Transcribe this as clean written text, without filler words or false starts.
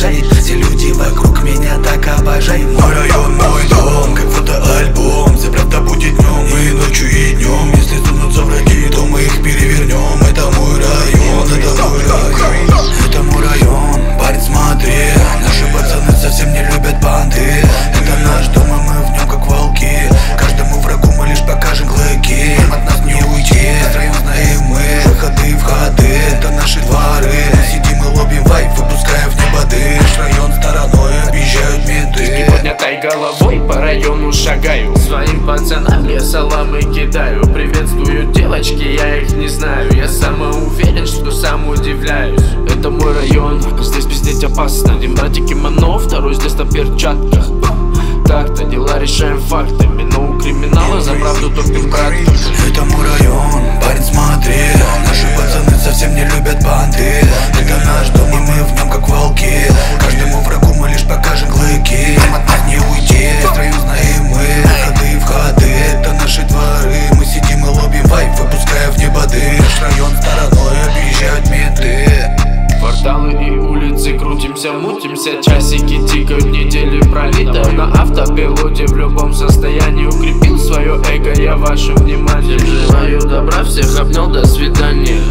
раздражает. Все люди вокруг меня так обожают. Мой район, мой дом, как фотоальбом. Вся правда будет днем и ночью и днем. Если сунутся враги, то мы их перевернем. Это мой район, это мой район. Это мой район, парень, смотри. Наши пацаны совсем не любят банды. Это наш дом, и мы в нем как волки. Каждому врагу мы лишь покажем клыки. От нас не уйти, район знаем мы. Выходы, входы, это наши дворы. Сидим и лобим вайп, выпуская в небо дым. Район стороной объезжают менты. С неподнятой головой по району шагаю. Своим пацанам я саламы кидаю. Приветствую девочки, я их не знаю. Я самоуверен, что сам удивляюсь. Это мой район, здесь пиздеть опасно. Один братик кимоно, второй здесь на перчатках. Так-то дела решаем фактами, но у криминала за правду топим брат. Это мой район, парень, смотри. Наши пацаны совсем не любят банды. Это наш дом, и мы в нем как волки. Каждому врагу мы лишь покажем клыки. От нас не уйти, район знаем мы. Выходы, входы, это наши дворы. Мы сидим и лобим вайп, выпуская в небо дым. Наш район стороной объезжают менты. Кварталы и улицы, крутимся, мутимся. Часики тикают, недели пролетают на автопилоте. В любом состоянии укрепил свое эго, я ваше внимание. Желаю добра, всех обнял, до свидания.